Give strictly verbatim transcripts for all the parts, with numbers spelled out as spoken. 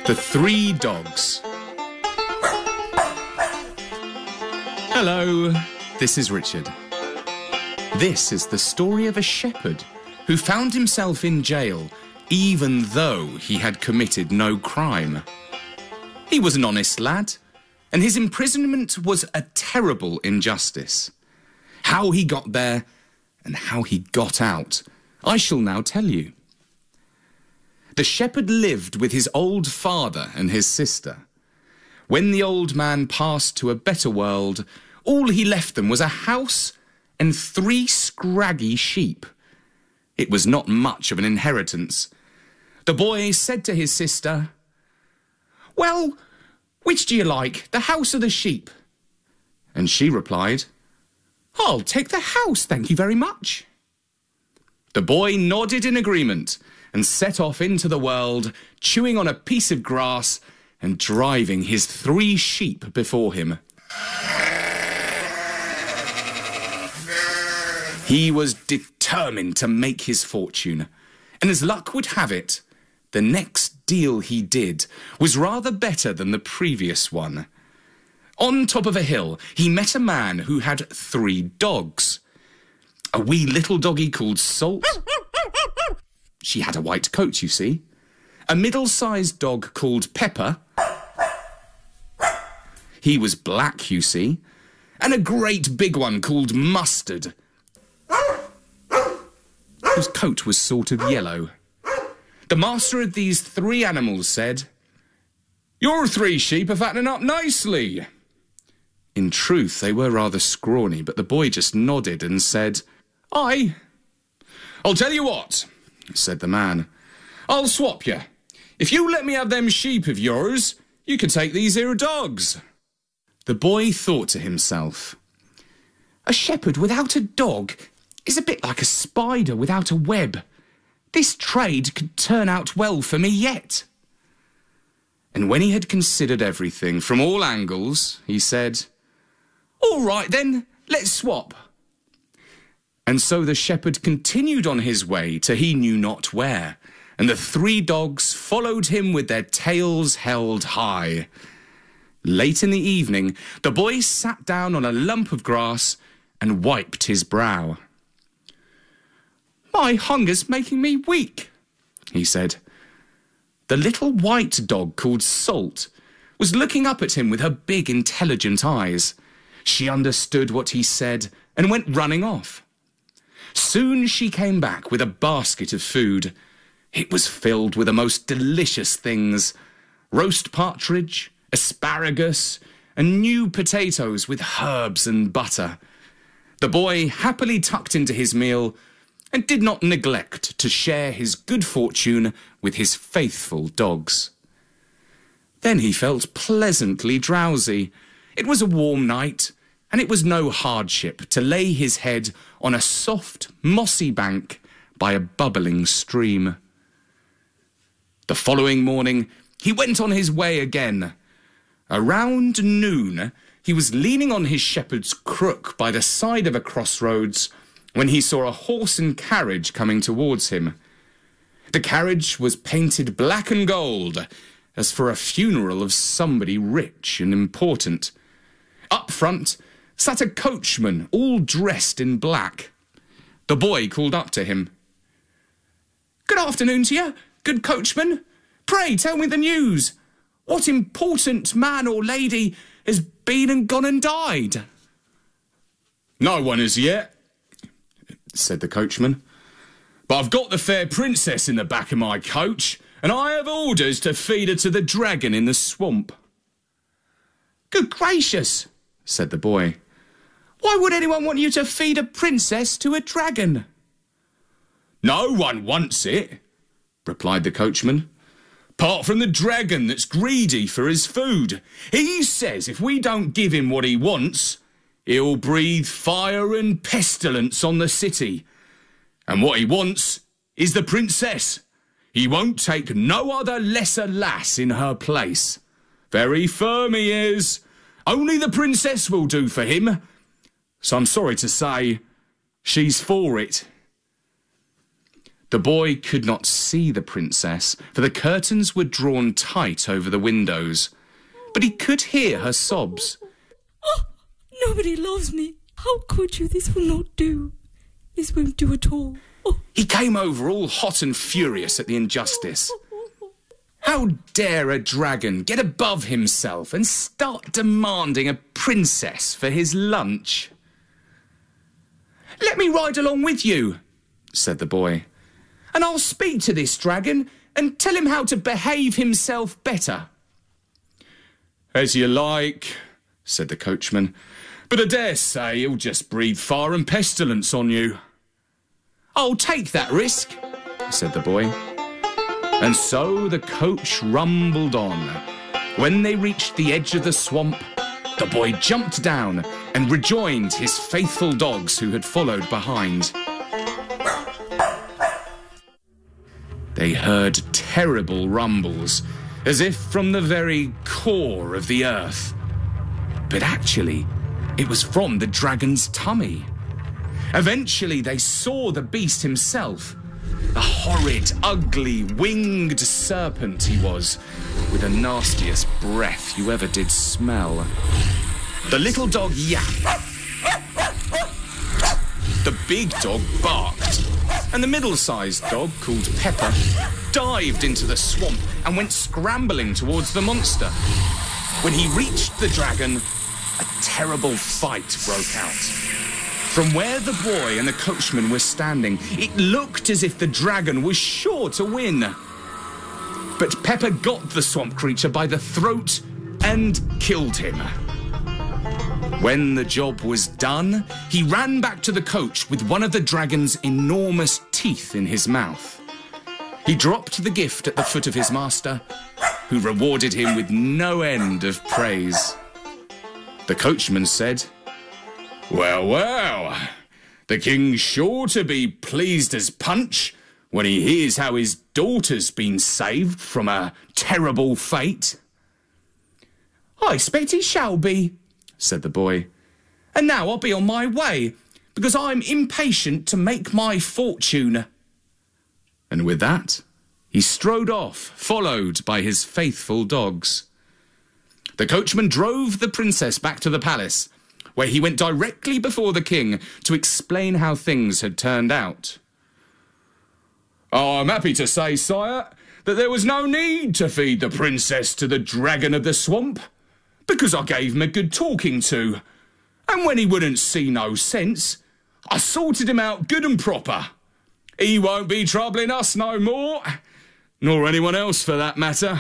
The Three Dogs. Hello, this is Richard. This is the story of a shepherd who found himself in jail even though he had committed no crime. He was an honest lad, and his imprisonment was a terrible injustice. How he got there and how he got out, I shall now tell you. The shepherd lived with his old father and his sister. When the old man passed to a better world, all he left them was a house and three scraggy sheep. It was not much of an inheritance. The boy said to his sister, "Well, which do you like, the house or the sheep?" And she replied, "I'll take the house, thank you very much." The boy nodded in agreement and set off into the world, chewing on a piece of grass and driving his three sheep before him. He was determined to make his fortune, and as luck would have it, the next deal he did was rather better than the previous one. On top of a hill, he met a man who had three dogs. A wee little doggy called Salt. She had a white coat, you see. A middle-sized dog called Pepper. He was black, you see. And a great big one called Mustard, whose coat was sort of yellow. The master of these three animals said, "Your three sheep are fattening up nicely." In truth, they were rather scrawny, but the boy just nodded and said, "Aye." "I'll tell you what," said the man. "I'll swap you. If you let me have them sheep of yours, you can take these here dogs." The boy thought to himself, "A shepherd without a dog is a bit like a spider without a web. This trade could turn out well for me yet." And when he had considered everything from all angles, he said, "All right then, let's swap." And so the shepherd continued on his way to he knew not where, and the three dogs followed him with their tails held high. Late in the evening, the boy sat down on a lump of grass and wiped his brow. "My hunger's making me weak," he said. The little white dog called Salt was looking up at him with her big, intelligent eyes. She understood what he said and went running off. Soon she came back with a basket of food. It was filled with the most delicious things: roast partridge, asparagus, and new potatoes with herbs and butter. The boy happily tucked into his meal and did not neglect to share his good fortune with his faithful dogs. Then he felt pleasantly drowsy. It was a warm night, and it was no hardship to lay his head on a soft, mossy bank by a bubbling stream. The following morning, he went on his way again. Around noon, he was leaning on his shepherd's crook by the side of a crossroads when he saw a horse and carriage coming towards him. The carriage was painted black and gold, as for a funeral of somebody rich and important. Up front sat a coachman, all dressed in black. The boy called up to him. "Good afternoon to you, good coachman. Pray tell me the news. What important man or lady has been and gone and died?" "No one as yet," said the coachman. "But I've got the fair princess in the back of my coach, and I have orders to feed her to the dragon in the swamp." "Good gracious," said the boy. "Why would anyone want you to feed a princess to a dragon?" "No one wants it," replied the coachman, "apart from the dragon that's greedy for his food. He says if we don't give him what he wants, he'll breathe fire and pestilence on the city. And what he wants is the princess. He won't take no other lesser lass in her place. Very firm he is. Only the princess will do for him. So I'm sorry to say, she's for it." The boy could not see the princess, for the curtains were drawn tight over the windows, but he could hear her sobs. Oh, nobody loves me. How could you? This will not do. This won't do at all. Oh. He came over all hot and furious at the injustice. How dare a dragon get above himself and start demanding a princess for his lunch? "Let me ride along with you," said the boy, "and I'll speak to this dragon and tell him how to behave himself better." "As you like," said the coachman, "but I dare say he'll just breathe fire and pestilence on you." "I'll take that risk," said the boy. And so the coach rumbled on. When they reached the edge of the swamp, the boy jumped down and rejoined his faithful dogs who had followed behind. They heard terrible rumbles, as if from the very core of the earth. But actually, it was from the dragon's tummy. Eventually, they saw the beast himself. A horrid, ugly, winged serpent he was, with the nastiest breath you ever did smell. The little dog yapped. The big dog barked. And the middle-sized dog, called Pepper, dived into the swamp and went scrambling towards the monster. When he reached the dragon, a terrible fight broke out. From where the boy and the coachman were standing, it looked as if the dragon was sure to win. But Pepper got the swamp creature by the throat and killed him. When the job was done, he ran back to the coach with one of the dragon's enormous teeth in his mouth. He dropped the gift at the foot of his master, who rewarded him with no end of praise. The coachman said, "Well, well, the king's sure to be pleased as punch when he hears how his daughter's been saved from a terrible fate." "I expect he shall be," said the boy. "And now I'll be on my way, because I'm impatient to make my fortune." And with that, he strode off, followed by his faithful dogs. The coachman drove the princess back to the palace, where he went directly before the king to explain how things had turned out. "I'm happy to say, sire, that there was no need to feed the princess to the dragon of the swamp, because I gave him a good talking to, and when he wouldn't see no sense, I sorted him out good and proper. He won't be troubling us no more, nor anyone else for that matter."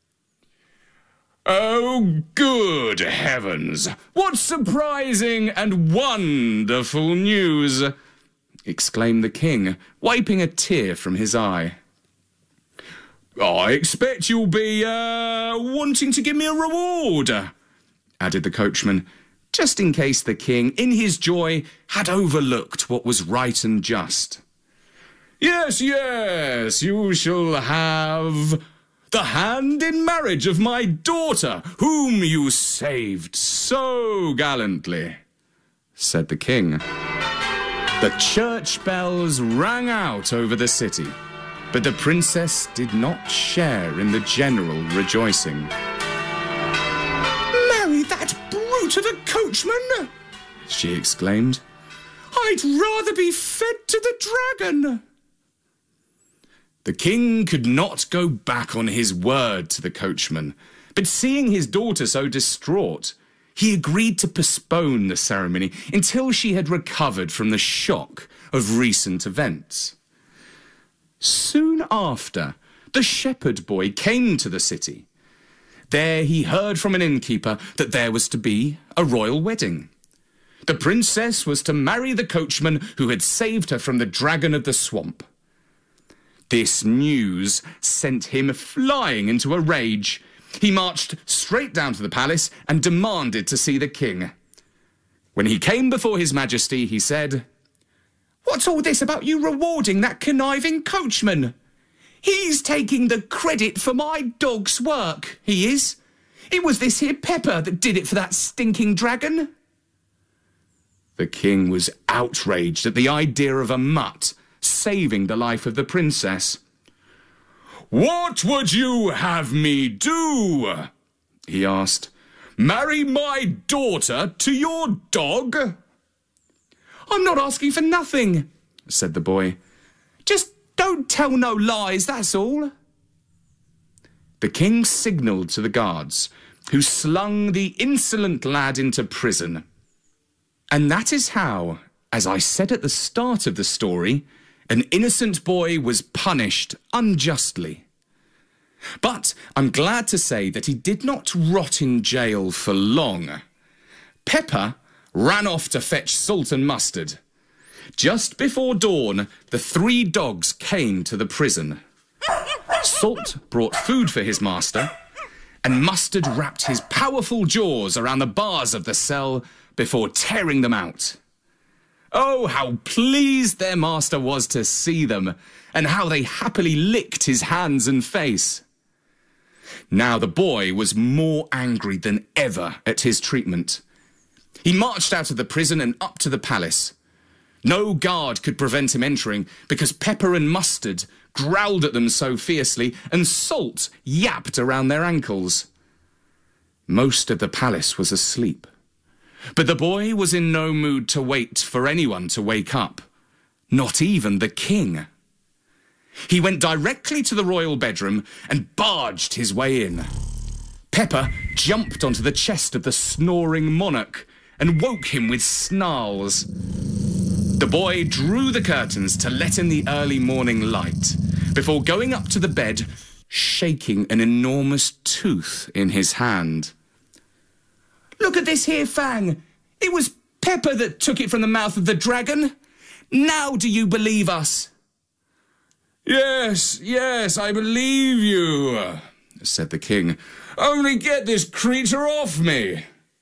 "Oh, good heavens! What surprising and wonderful news!" exclaimed the king, wiping a tear from his eye. "I expect you'll be, uh, wanting to give me a reward," added the coachman, just in case the king, in his joy, had overlooked what was right and just. "Yes, yes, you shall have the hand in marriage of my daughter, whom you saved so gallantly," said the king. The church bells rang out over the city, but the princess did not share in the general rejoicing. "Marry that brute of a coachman!" she exclaimed. "I'd rather be fed to the dragon." The king could not go back on his word to the coachman, but seeing his daughter so distraught, he agreed to postpone the ceremony until she had recovered from the shock of recent events. Soon after, the shepherd boy came to the city. There he heard from an innkeeper that there was to be a royal wedding. The princess was to marry the coachman who had saved her from the dragon of the swamp. This news sent him flying into a rage. He marched straight down to the palace and demanded to see the king. When he came before his majesty, he said, "What's all this about you rewarding that conniving coachman? He's taking the credit for my dog's work, he is. It was this here Pepper that did it for that stinking dragon." The king was outraged at the idea of a mutt saving the life of the princess. "What would you have me do?" he asked. "Marry my daughter to your dog?" "I'm not asking for nothing," said the boy. "Just don't tell no lies, that's all." The king signalled to the guards, who slung the insolent lad into prison. And that is how, as I said at the start of the story, an innocent boy was punished unjustly. But I'm glad to say that he did not rot in jail for long. Pepper ran off to fetch salt and mustard. Just before dawn, the three dogs came to the prison. Salt brought food for his master, and Mustard wrapped his powerful jaws around the bars of the cell before tearing them out. Oh, how pleased their master was to see them, and how they happily licked his hands and face. Now the boy was more angry than ever at his treatment. He marched out of the prison and up to the palace. No guard could prevent him entering because Pepper and Mustard growled at them so fiercely and Salt yapped around their ankles. Most of the palace was asleep, but the boy was in no mood to wait for anyone to wake up, not even the king. He went directly to the royal bedroom and barged his way in. Pepper jumped onto the chest of the snoring monarch and woke him with snarls. The boy drew the curtains to let in the early morning light before going up to the bed, shaking an enormous tooth in his hand. "Look at this here, Fang. It was Pepper that took it from the mouth of the dragon. Now do you believe us?" "Yes, yes, I believe you," said the king. "Only get this creature off me."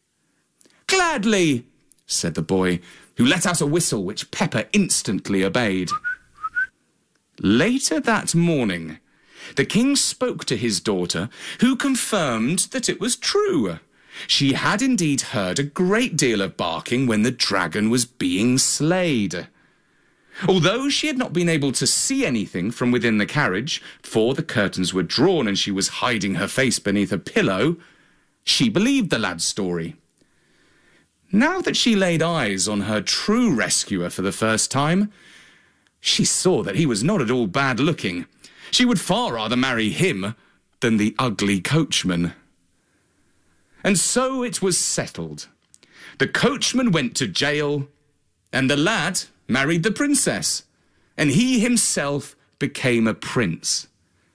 "Gladly," said the boy, who let out a whistle which Pepper instantly obeyed. Later that morning, the king spoke to his daughter, who confirmed that it was true. She had indeed heard a great deal of barking when the dragon was being slayed. Although she had not been able to see anything from within the carriage, for the curtains were drawn and she was hiding her face beneath a pillow, she believed the lad's story. Now that she laid eyes on her true rescuer for the first time, she saw that he was not at all bad looking. She would far rather marry him than the ugly coachman. And so it was settled. The coachman went to jail, and the lad married the princess, and he himself became a prince.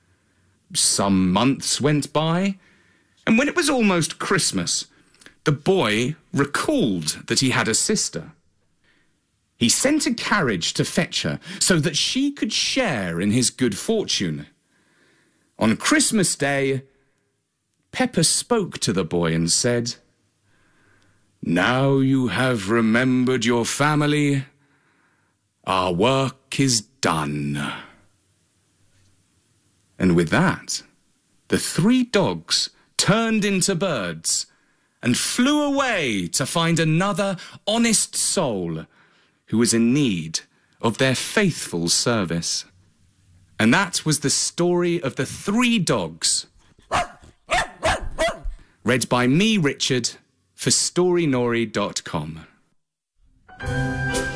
Some months went by, and when it was almost Christmas, the boy recalled that he had a sister. He sent a carriage to fetch her so that she could share in his good fortune. On Christmas Day, Pepper spoke to the boy and said, "Now you have remembered your family, our work is done." And with that, the three dogs turned into birds and flew away to find another honest soul who was in need of their faithful service. And that was the story of the three dogs, read by me, Richard, for story nori dot com.